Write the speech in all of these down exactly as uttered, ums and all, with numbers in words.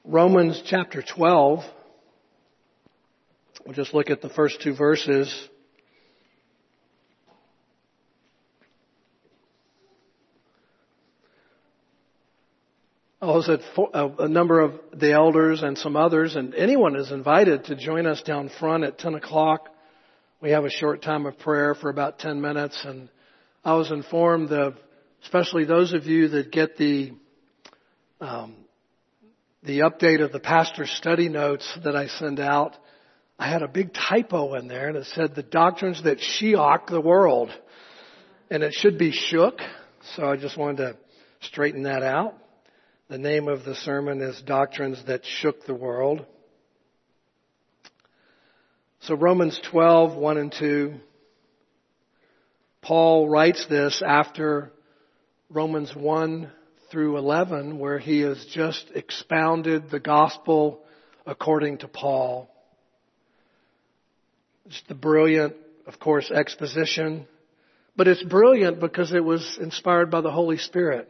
Romans chapter twelve. We'll just look at the first two verses. I was at a number of the elders and some others, and anyone is invited to join us down front at ten o'clock. We have a short time of prayer for about ten minutes, and I was informed of, especially those of you that get the um, the update of the pastor's study notes that I send out, I had a big typo in there, and it said the doctrines that shock the world, and it should be shook. So I just wanted to straighten that out. The name of the sermon is Doctrines That Shook the World. So Romans twelve, one and two. Paul writes this after Romans one through eleven, where he has just expounded the gospel according to Paul. It's the brilliant, of course, exposition. But it's brilliant because it was inspired by the Holy Spirit.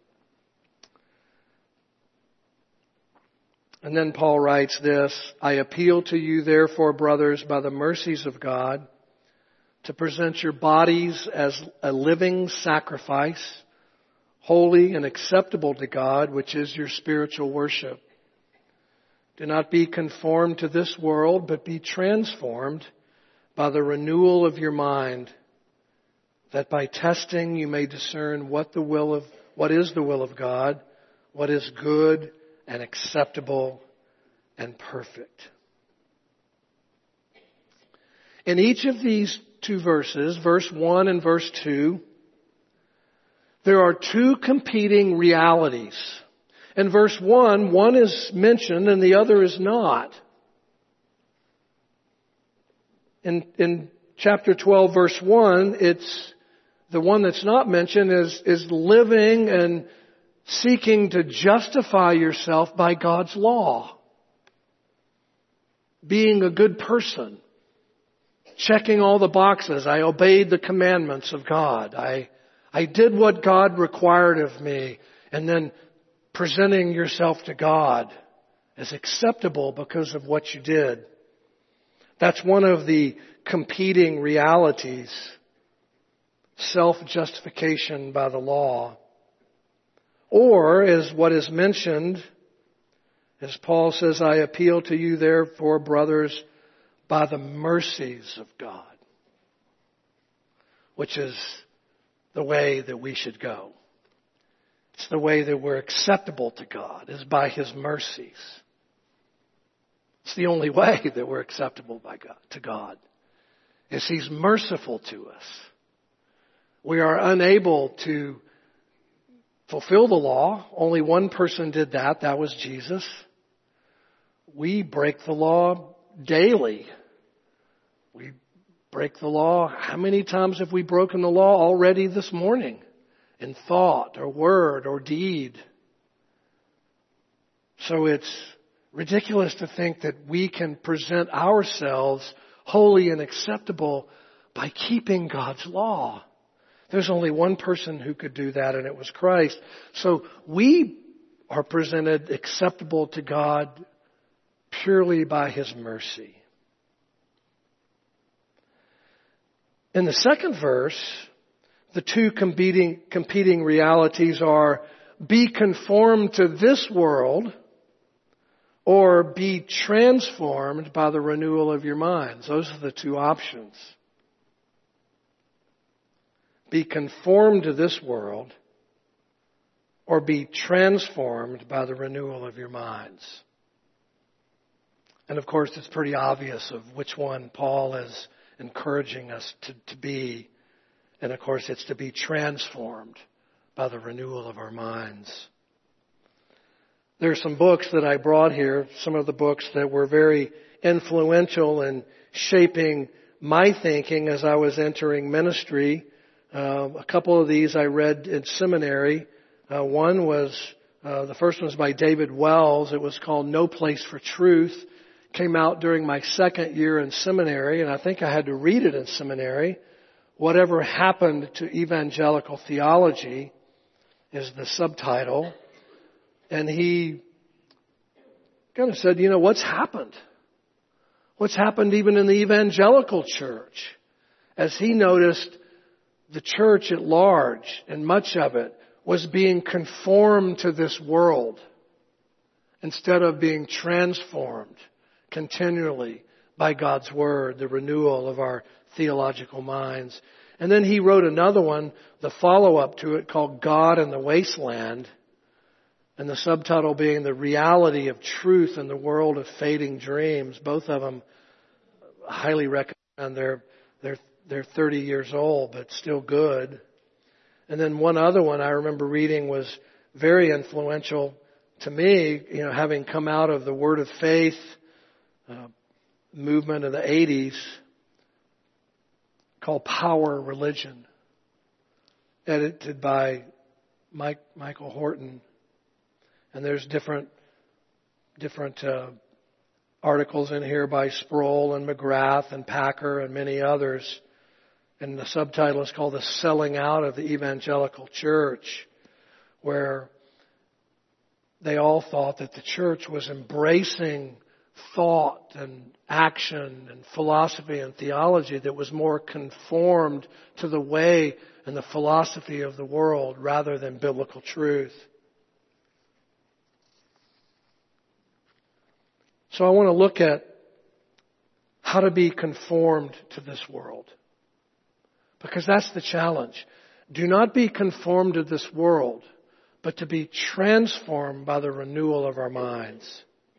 And then Paul writes this, I appeal to you, therefore, brothers, by the mercies of God, to present your bodies as a living sacrifice, holy and acceptable to God, which is your spiritual worship. Do not be conformed to this world, but be transformed by the renewal of your mind, that by testing you may discern what the will of what is the will of God, what is good and acceptable and perfect. In each of these two verses, verse one and verse two, there are two competing realities. In verse one, one is mentioned and the other is not. In, in chapter twelve, verse one, it's the one that's not mentioned is, is living and seeking to justify yourself by God's law. Being a good person. Checking all the boxes. I obeyed the commandments of God. I, I did what God required of me. And then presenting yourself to God as acceptable because of what you did. That's one of the competing realities. Self-justification by the law. Or, as what is mentioned, as Paul says, I appeal to you therefore, brothers, by the mercies of God. Which is the way that we should go. It's the way that we're acceptable to God, is by His mercies. It's the only way that we're acceptable by God, to God, is He's merciful to us. We are unable to fulfill the law. Only one person did that. That was Jesus. We break the law daily. We break the law. How many times have we broken the law already this morning? In thought or word or deed. So it's ridiculous to think that we can present ourselves holy and acceptable by keeping God's law. There's only one person who could do that, and it was Christ. So we are presented acceptable to God purely by His mercy. In the second verse, the two competing, competing realities are be conformed to this world or be transformed by the renewal of your minds. Those are the two options. Be conformed to this world or be transformed by the renewal of your minds. And of course, it's pretty obvious of which one Paul is encouraging us to, to be. And of course, it's to be transformed by the renewal of our minds. There are some books that I brought here, some of the books that were very influential in shaping my thinking as I was entering ministry. Uh, a couple of these I read in seminary. Uh, one was, uh, the first one was by David Wells. It was called No Place for Truth. Came out during my second year in seminary, and I think I had to read it in seminary. Whatever Happened to Evangelical Theology is the subtitle. And he kind of said, you know, what's happened? What's happened even in the evangelical church? As he noticed, the church at large, and much of it, was being conformed to this world instead of being transformed continually by God's Word, the renewal of our theological minds. And then he wrote another one, the follow-up to it, called God in the Wasteland, and the subtitle being The Reality of Truth in the World of Fading Dreams. Both of them highly recommend. They're, they're, they're thirty years old, but still good. And then one other one I remember reading was very influential to me, you know, having come out of the Word of Faith uh, movement in the eighties, called Power Religion, edited by Mike, Michael Horton. And there's different different uh, articles in here by Sproul and McGrath and Packer and many others. And the subtitle is called The Selling Out of the Evangelical Church, where they all thought that the church was embracing thought and action and philosophy and theology that was more conformed to the way and the philosophy of the world rather than biblical truth. So I want to look at how to be conformed to this world. Because that's the challenge. Do not be conformed to this world, but to be transformed by the renewal of our minds.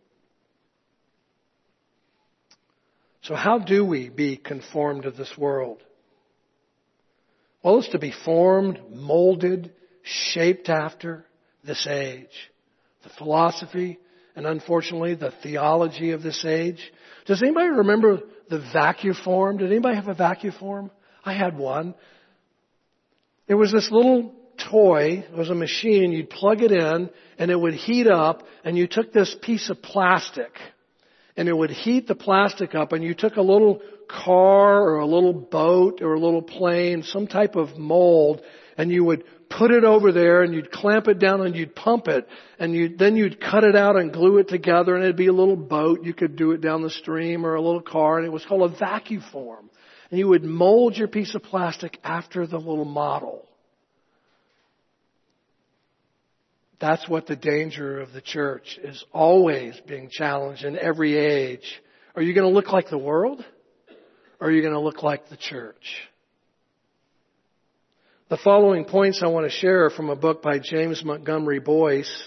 So how do we be conformed to this world? Well, it's to be formed, molded, shaped after this age. The philosophy and, unfortunately, the theology of this age. Does anybody remember the vacuform? Did anybody have a vacuform? I had one. It was this little toy. It was a machine. You'd plug it in and it would heat up, and you took this piece of plastic and it would heat the plastic up, and you took a little car or a little boat or a little plane, some type of mold, and you would put it over there and you'd clamp it down and you'd pump it, and you then you'd cut it out and glue it together, and it'd be a little boat. You could do it down the stream, or a little car, and it was called a vacuform. And you would mold your piece of plastic after the little model. That's what the danger of the church is, always being challenged in every age. Are you going to look like the world? Or are you going to look like the church? The following points I want to share are from a book by James Montgomery Boyce.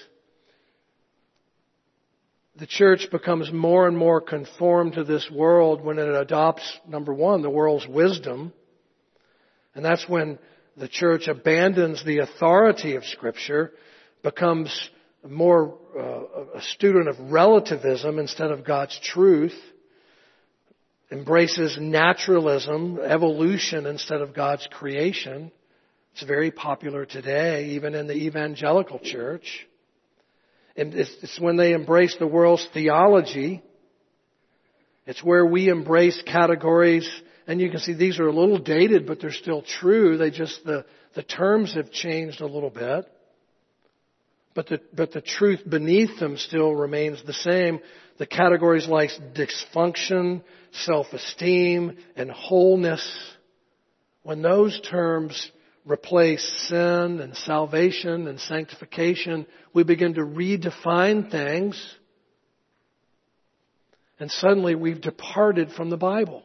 The church becomes more and more conformed to this world when it adopts, number one, the world's wisdom. And that's when the church abandons the authority of Scripture, becomes more uh, a student of relativism instead of God's truth, embraces naturalism, evolution instead of God's creation. It's very popular today, even in the evangelical church. And it's when they embrace the world's theology. It's where we embrace categories, and you can see these are a little dated, but they're still true. They just, the, the terms have changed a little bit. But the, but the truth beneath them still remains the same. The categories like dysfunction, self-esteem, and wholeness, when those terms replace sin and salvation and sanctification, we begin to redefine things, and suddenly we've departed from the Bible.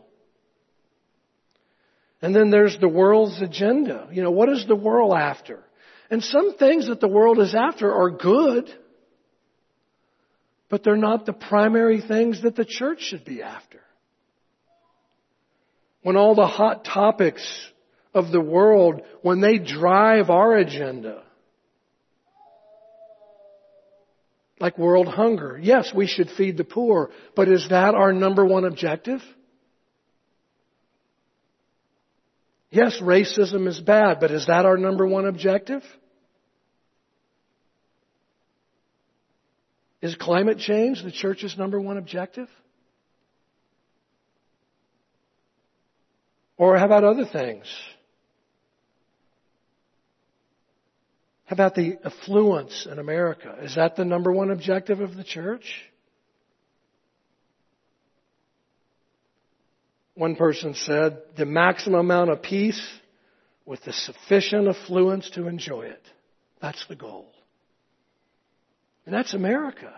And then there's the world's agenda. You know, what is the world after? And some things that the world is after are good, but they're not the primary things that the church should be after. When all the hot topics of the world, when they drive our agenda, like world hunger, yes, we should feed the poor, but is that our number one objective? Yes, racism is bad, but is that our number one objective? Is climate change the church's number one objective? Or how about other things? How about the affluence in America? Is that the number one objective of the church? One person said, the maximum amount of peace with the sufficient affluence to enjoy it. That's the goal. And that's America.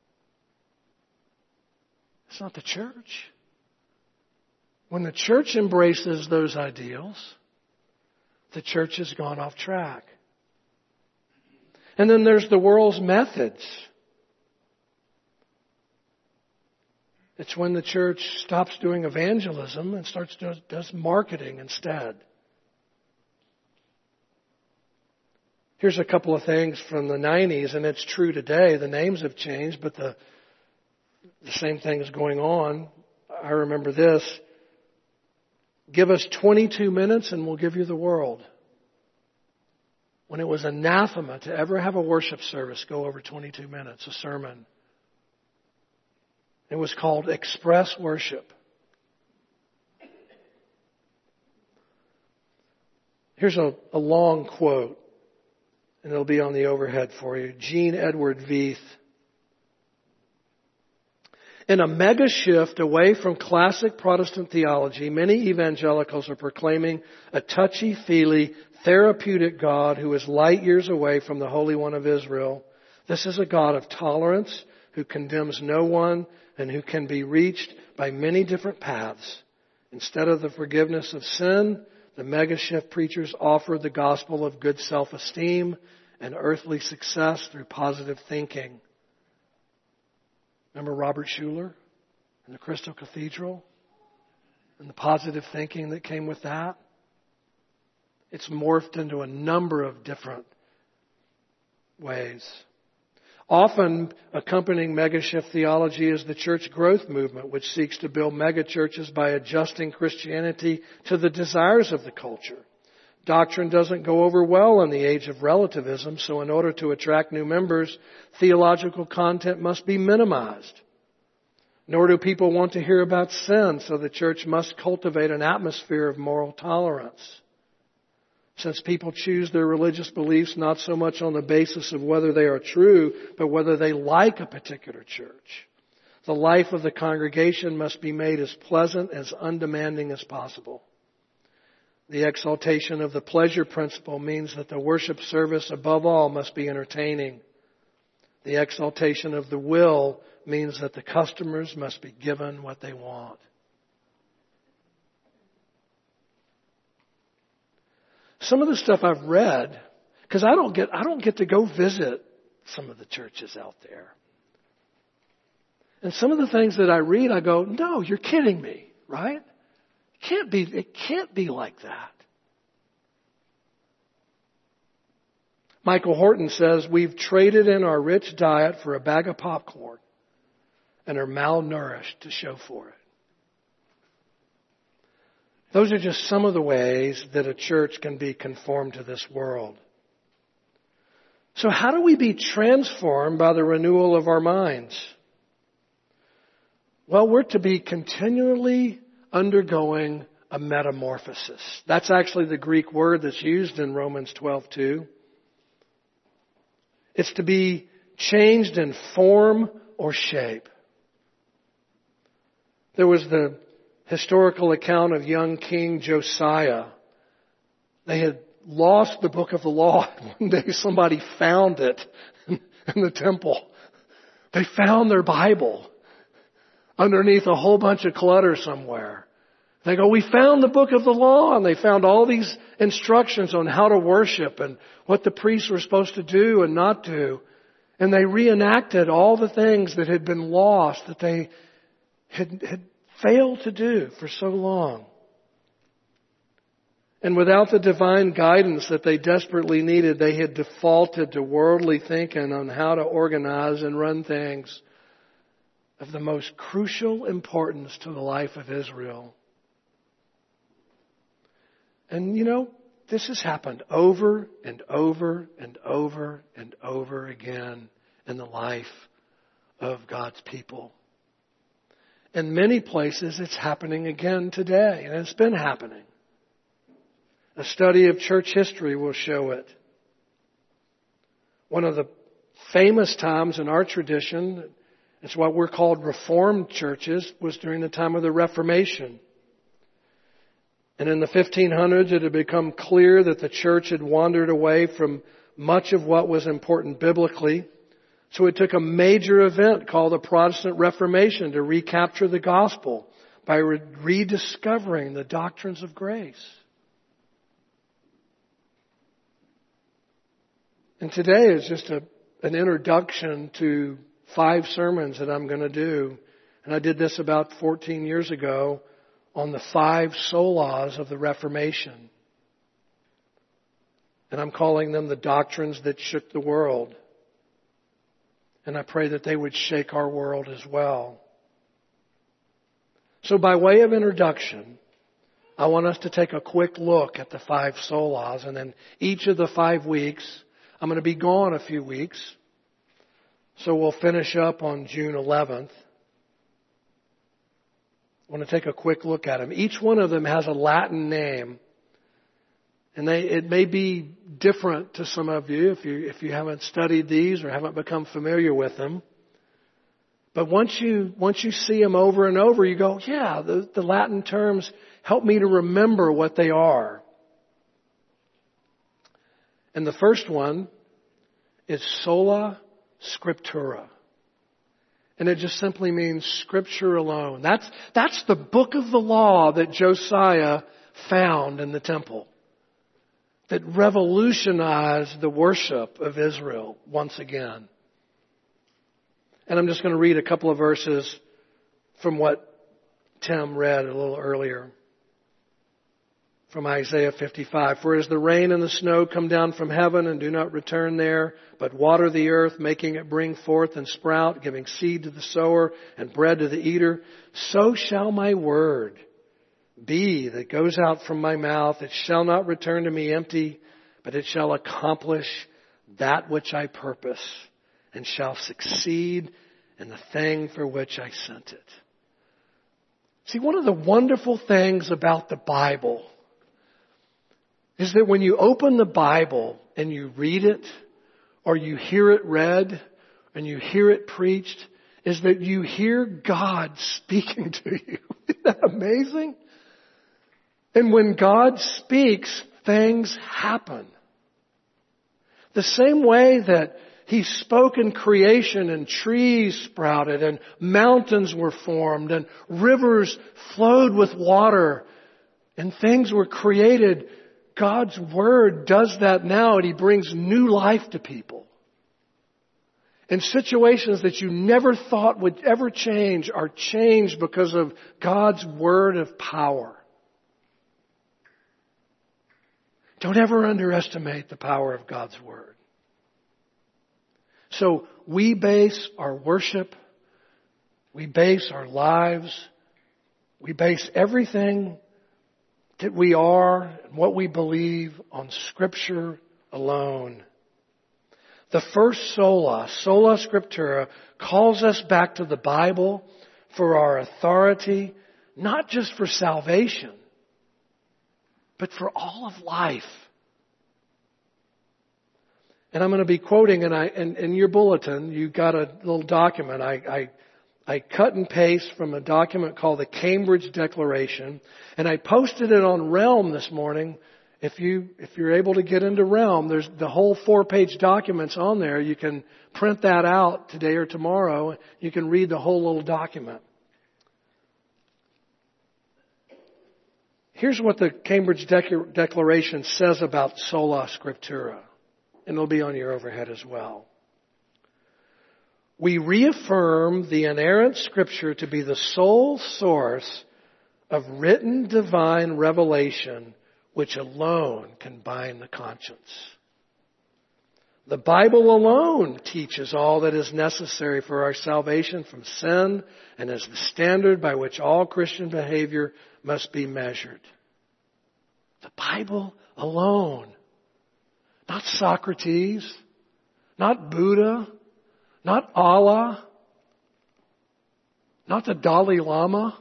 It's not the church. When the church embraces those ideals, the church has gone off track. And then there's the world's methods. It's when the church stops doing evangelism and starts does, does marketing instead. Here's a couple of things from the nineties, and it's true today. The names have changed, but the, the same thing is going on. I remember this. Give us twenty-two minutes and we'll give you the world. When it was anathema to ever have a worship service go over twenty-two minutes, a sermon. It was called express worship. Here's a, a long quote, and it'll be on the overhead for you. Gene Edward Veith. In a mega shift away from classic Protestant theology, many evangelicals are proclaiming a touchy-feely, therapeutic God who is light years away from the Holy One of Israel. This is a God of tolerance who condemns no one and who can be reached by many different paths. Instead of the forgiveness of sin, the mega shift preachers offer the gospel of good self-esteem and earthly success through positive thinking. Remember Robert Schuller and the Crystal Cathedral and the positive thinking that came with that? It's morphed into a number of different ways. Often accompanying mega-shift theology is the church growth movement, which seeks to build mega-churches by adjusting Christianity to the desires of the culture. Doctrine doesn't go over well in the age of relativism, so in order to attract new members, theological content must be minimized. Nor do people want to hear about sin, so the church must cultivate an atmosphere of moral tolerance. Since people choose their religious beliefs not so much on the basis of whether they are true, but whether they like a particular church, the life of the congregation must be made as pleasant, as undemanding as possible. The exaltation of the pleasure principle means that the worship service above all must be entertaining. The exaltation of the will means that the customers must be given what they want. Some of the stuff I've read, because I don't get I don't get to go visit some of the churches out there. And some of the things that I read, I go, no, you're kidding me, right? It can't be, it can't be like that. Michael Horton says, we've traded in our rich diet for a bag of popcorn and are malnourished to show for it. Those are just some of the ways that a church can be conformed to this world. So how do we be transformed by the renewal of our minds? Well, we're to be continually undergoing a metamorphosis. That's actually the Greek word that's used in Romans twelve two. It's to be changed in form or shape. There was the historical account of young King Josiah. They had lost the book of the law. One day somebody found it in the temple. They found their Bible underneath a whole bunch of clutter somewhere. They go, we found the book of the law, and they found all these instructions on how to worship and what the priests were supposed to do and not do. And they reenacted all the things that had been lost, that they had, had failed to do for so long. And without the divine guidance that they desperately needed, they had defaulted to worldly thinking on how to organize and run things of the most crucial importance to the life of Israel. And you know, this has happened over and over and over and over again in the life of God's people. In many places, it's happening again today, and it's been happening. A study of church history will show it. One of the famous times in our tradition, it's what we're called Reformed churches, was during the time of the Reformation. And in the fifteen hundreds, it had become clear that the church had wandered away from much of what was important biblically. So it took a major event called the Protestant Reformation to recapture the gospel by re- rediscovering the doctrines of grace. And today is just a, an introduction to five sermons that I'm going to do. And I did this about fourteen years ago on the five solas of the Reformation. And I'm calling them the doctrines that shook the world. And I pray that they would shake our world as well. So by way of introduction, I want us to take a quick look at the five solas. And then each of the five weeks, I'm going to be gone a few weeks. So we'll finish up on June eleventh. I want to take a quick look at them. Each one of them has a Latin name. And they, it may be different to some of you if you if you haven't studied these or haven't become familiar with them. But once you once you see them over and over, you go, yeah, the, the Latin terms help me to remember what they are. And the first one is sola scriptura. And it just simply means Scripture alone. That's, that's the book of the law that Josiah found in the temple, that revolutionized the worship of Israel once again. And I'm just going to read a couple of verses from what Tim read a little earlier. From Isaiah fifty-five. For as the rain and the snow come down from heaven and do not return there, but water the earth, making it bring forth and sprout, giving seed to the sower and bread to the eater, so shall my word be that goes out from my mouth. It shall not return to me empty, but it shall accomplish that which I purpose and shall succeed in the thing for which I sent it. See, one of the wonderful things about the Bible is that when you open the Bible and you read it, or you hear it read, and you hear it preached, is that you hear God speaking to you. Isn't that amazing? And when God speaks, things happen. The same way that He spoke in creation and trees sprouted and mountains were formed and rivers flowed with water and things were created, God's Word does that now, and He brings new life to people. And situations that you never thought would ever change are changed because of God's Word of power. Don't ever underestimate the power of God's Word. So we base our worship, we base our lives, we base everything that we are and what we believe on Scripture alone. The first sola, sola scriptura, calls us back to the Bible for our authority, not just for salvation, but for all of life. And I'm going to be quoting, and I, in, in your bulletin, you got a little document. I, I I cut and paste from a document called the Cambridge Declaration, and I posted it on Realm this morning. If you, if you're able to get into Realm, there's the whole four-page document's on there. You can print that out today or tomorrow. You can read the whole little document. Here's what the Cambridge Dec- Declaration says about sola scriptura, and it'll be on your overhead as well. We reaffirm the inerrant Scripture to be the sole source of written divine revelation which alone can bind the conscience. The Bible alone teaches all that is necessary for our salvation from sin and is the standard by which all Christian behavior must be measured. The Bible alone. Not Socrates, not Buddha, not Allah, not the Dalai Lama.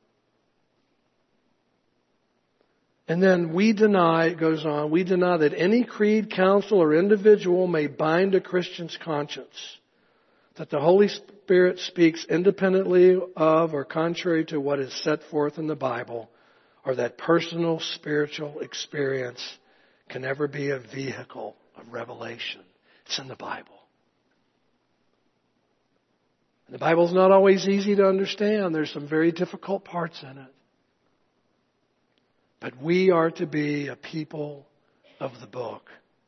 And then we deny, it goes on, we deny that any creed, council, or individual may bind a Christian's conscience. That the Holy Spirit speaks independently of or contrary to what is set forth in the Bible, or that personal spiritual experience can ever be a vehicle of revelation. It's in the Bible. And the Bible's not always easy to understand. There's some very difficult parts in it. But we are to be a people of the book.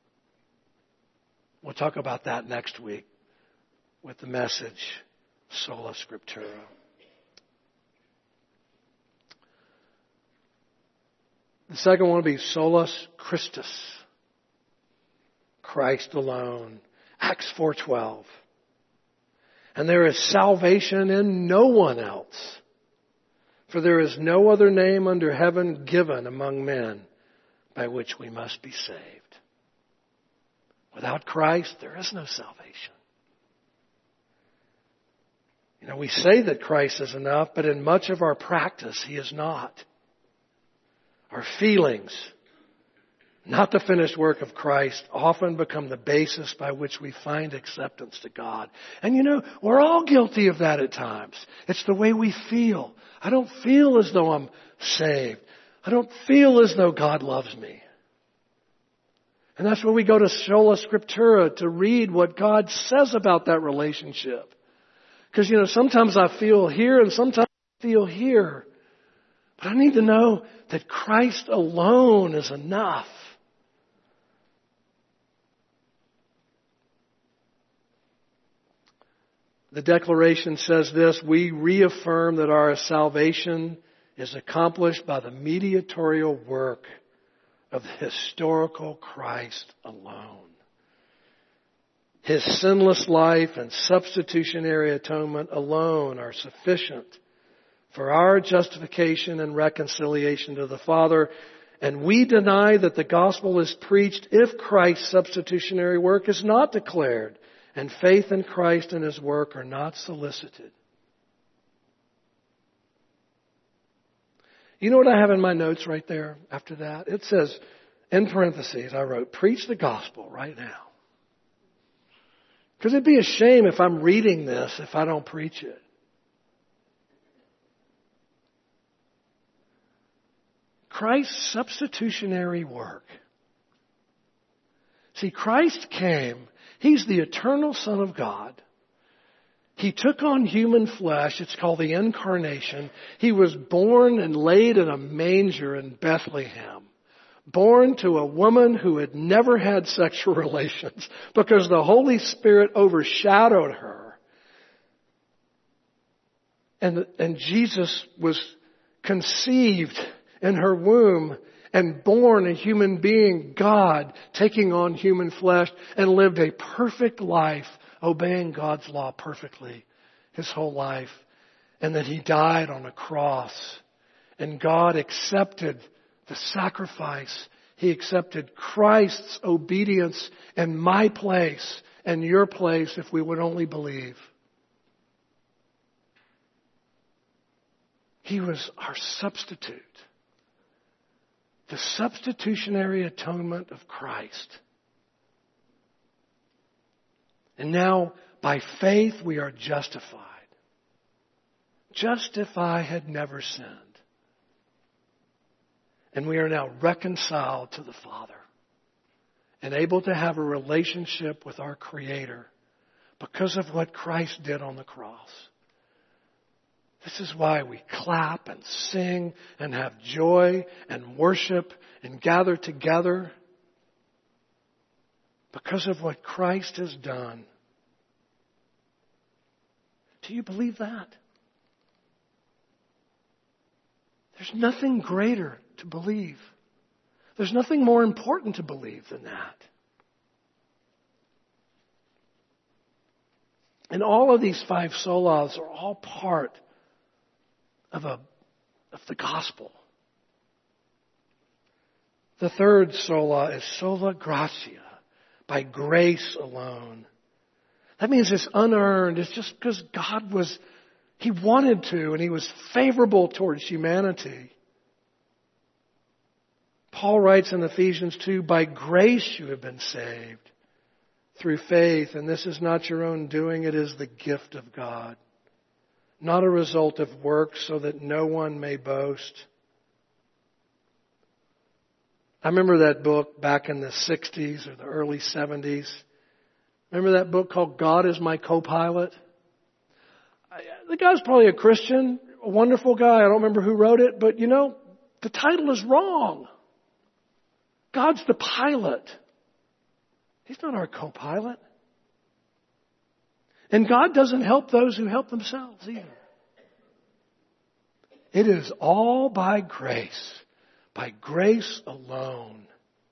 We'll talk about that next week with the message, Sola Scriptura. The second one will be Solus Christus, Christ alone. Acts four twelve. And there is salvation in no one else, for there is no other name under heaven given among men by which we must be saved. Without Christ, there is no salvation. You know, we say that Christ is enough, but in much of our practice, He is not. Our feelings, not the finished work of Christ, often become the basis by which we find acceptance to God. And you know, we're all guilty of that at times. It's the way we feel. I don't feel as though I'm saved. I don't feel as though God loves me. And that's where we go to Sola Scriptura to read what God says about that relationship. Because, you know, sometimes I feel here and sometimes I feel here. But I need to know that Christ alone is enough. The declaration says this: we reaffirm that our salvation is accomplished by the mediatorial work of the historical Christ alone. His sinless life and substitutionary atonement alone are sufficient for our justification and reconciliation to the Father. And we deny that the gospel is preached if Christ's substitutionary work is not declared and faith in Christ and His work are not solicited. You know what I have in my notes right there after that? It says, in parentheses, I wrote, preach the gospel right now. Because it'd be a shame if I'm reading this if I don't preach it. Christ's substitutionary work. See, Christ came. He's the eternal Son of God. He took on human flesh. It's called the incarnation. He was born and laid in a manger in Bethlehem. Born to a woman who had never had sexual relations because the Holy Spirit overshadowed her. And, and Jesus was conceived in her womb and born a human being, God, taking on human flesh, and lived a perfect life, obeying God's law perfectly His whole life. And that He died on a cross. And God accepted the sacrifice. He accepted Christ's obedience in my place and your place if we would only believe. He was our substitute. The substitutionary atonement of Christ. And now, by faith, we are justified. Just if I had never sinned. And we are now reconciled to the Father. And able to have a relationship with our Creator because of what Christ did on the cross. This is why we clap and sing and have joy and worship and gather together. Because of what Christ has done. Do you believe that? There's nothing greater to believe. There's nothing more important to believe than that. And all of these five solas are all part of a of the gospel. The third sola is sola gratia, by grace alone. That means it's unearned. It's just because God was, He wanted to, and He was favorable towards humanity. Paul writes in Ephesians two, by grace you have been saved through faith, and this is not your own doing, it is the gift of God. Not a result of works, so that no one may boast. I remember that book back in the sixties or the early seventies. Remember that book called God is My Co-Pilot? The guy's probably a Christian, a wonderful guy. I don't remember who wrote it, but you know, the title is wrong. God's the pilot. He's not our co-pilot. And God doesn't help those who help themselves either. It is all by grace, by grace alone.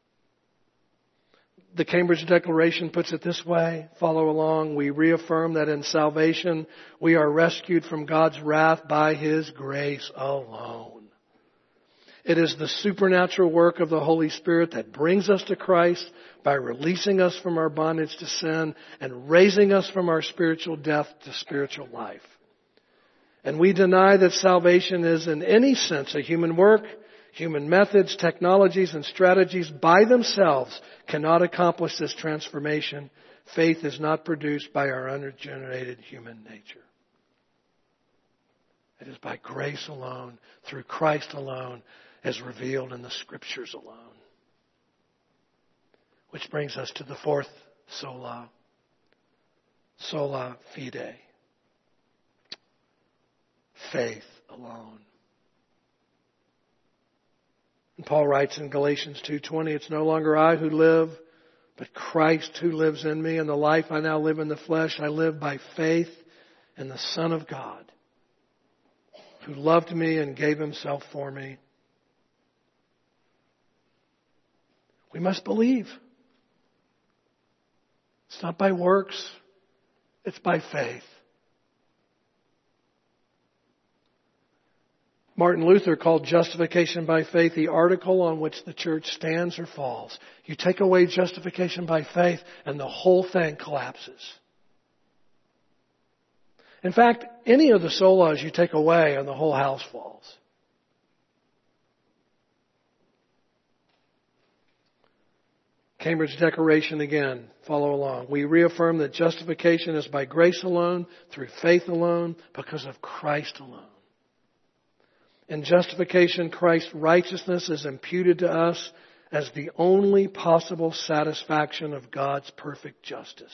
The Cambridge Declaration puts it this way. Follow along. We reaffirm that in salvation we are rescued from God's wrath by His grace alone. It is the supernatural work of the Holy Spirit that brings us to Christ by releasing us from our bondage to sin and raising us from our spiritual death to spiritual life. And we deny that salvation is in any sense a human work. Human methods, technologies, and strategies by themselves cannot accomplish this transformation. Faith is not produced by our unregenerated human nature. It is by grace alone, through Christ alone, as revealed in the Scriptures alone. Which brings us to the fourth sola, sola fide, faith alone. And Paul writes in Galatians two twenty, it's no longer I who live, but Christ who lives in me. And the life I now live in the flesh, I live by faith in the Son of God, who loved me and gave Himself for me. We must believe. It's not by works, it's by faith. Martin Luther called justification by faith the article on which the church stands or falls. You take away justification by faith and the whole thing collapses. In fact, any of the solas you take away and the whole house falls. Cambridge Declaration again. Follow along. We reaffirm that justification is by grace alone, through faith alone, because of Christ alone. In justification, Christ's righteousness is imputed to us as the only possible satisfaction of God's perfect justice.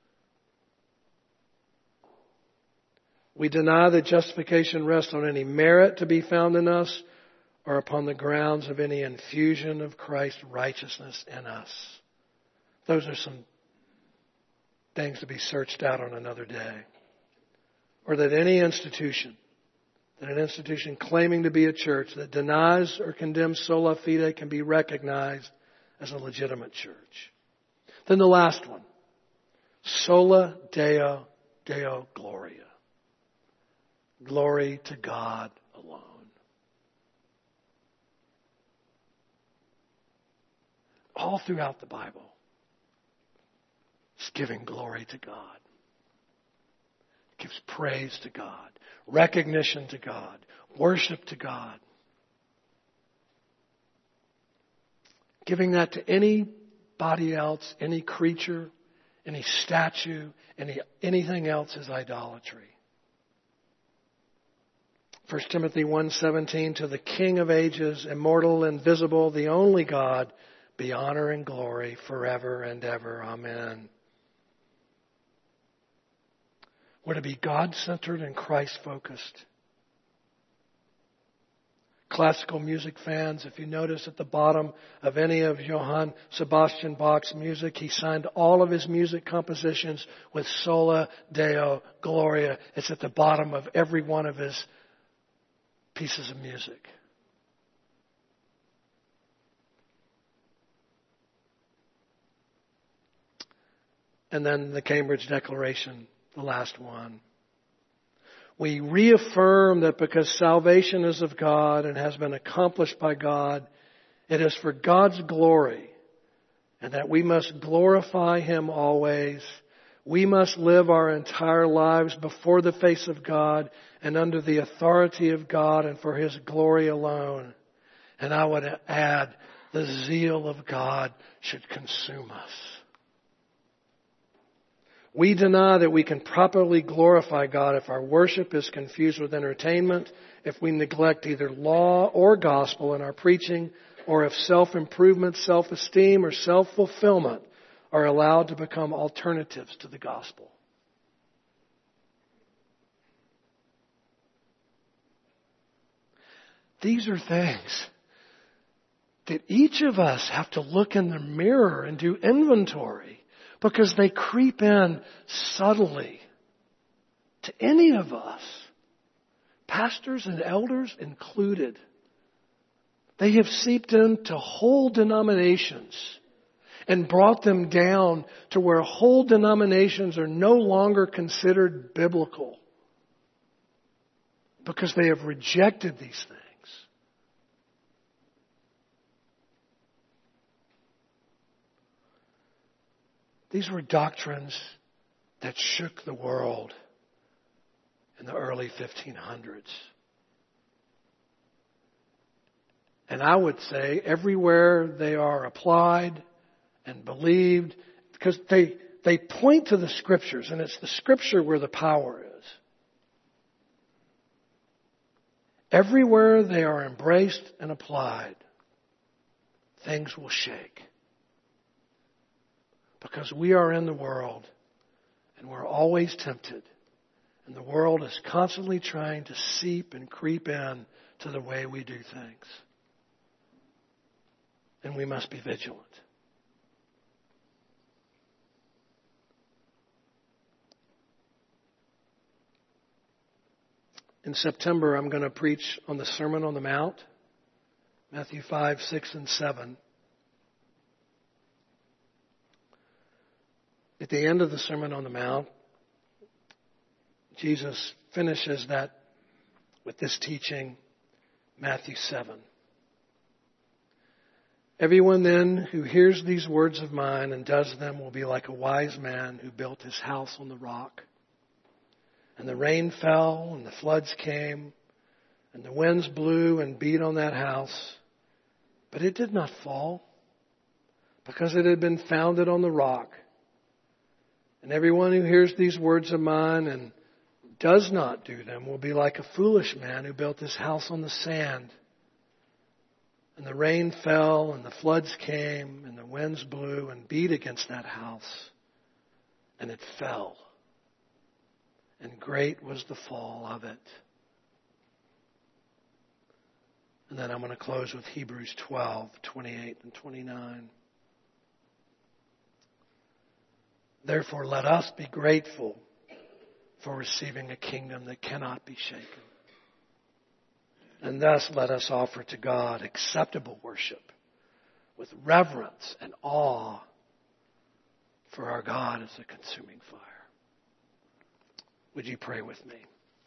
We deny that justification rests on any merit to be found in us or upon the grounds of any infusion of Christ's righteousness in us. Those are some things to be searched out on another day. Or that any institution, that an institution claiming to be a church that denies or condemns sola fide can be recognized as a legitimate church. Then the last one, sola Deo, Deo Gloria. Glory to God alone. All throughout the Bible, it's giving glory to God. It gives praise to God, recognition to God, worship to God. Giving that to anybody else, any creature, any statue, any anything else is idolatry. First Timothy one seventeen, to the King of ages, immortal, invisible, the only God, be honor and glory forever and ever. Amen. We're to be God-centered and Christ-focused. Classical music fans, if you notice at the bottom of any of Johann Sebastian Bach's music, he signed all of his music compositions with Sola Deo Gloria. It's at the bottom of every one of his pieces of music. And then the Cambridge Declaration, the last one. We reaffirm that because salvation is of God and has been accomplished by God, it is for God's glory, and that we must glorify Him always. We must live our entire lives before the face of God and under the authority of God and for His glory alone. And I would add, the zeal of God should consume us. We deny that we can properly glorify God if our worship is confused with entertainment, if we neglect either law or gospel in our preaching, or if self-improvement, self-esteem, or self-fulfillment are allowed to become alternatives to the gospel. These are things that each of us have to look in the mirror and do inventory, because they creep in subtly to any of us, pastors and elders included. They have seeped into whole denominations and brought them down to where whole denominations are no longer considered biblical because they have rejected these things. These were doctrines that shook the world in the early fifteen hundreds. And I would say everywhere they are applied and believed, because they, they point to the Scriptures, and it's the Scripture where the power is. Everywhere they are embraced and applied, things will shake. Because we are in the world, and we're always tempted. And the world is constantly trying to seep and creep in to the way we do things. And we must be vigilant. In September, I'm going to preach on the Sermon on the Mount, Matthew five, six, and seven. At the end of the Sermon on the Mount, Jesus finishes that with this teaching, Matthew seven. Everyone then who hears these words of mine and does them will be like a wise man who built his house on the rock. And the rain fell, and the floods came, and the winds blew and beat on that house. But it did not fall, because it had been founded on the rock. And everyone who hears these words of mine and does not do them will be like a foolish man who built his house on the sand. And the rain fell, and the floods came, and the winds blew and beat against that house. And it fell. And great was the fall of it. And then I'm going to close with Hebrews twelve, twenty-eight and twenty-nine. Therefore, let us be grateful for receiving a kingdom that cannot be shaken. And thus let us offer to God acceptable worship with reverence and awe, for our God is a consuming fire. Would you pray with me?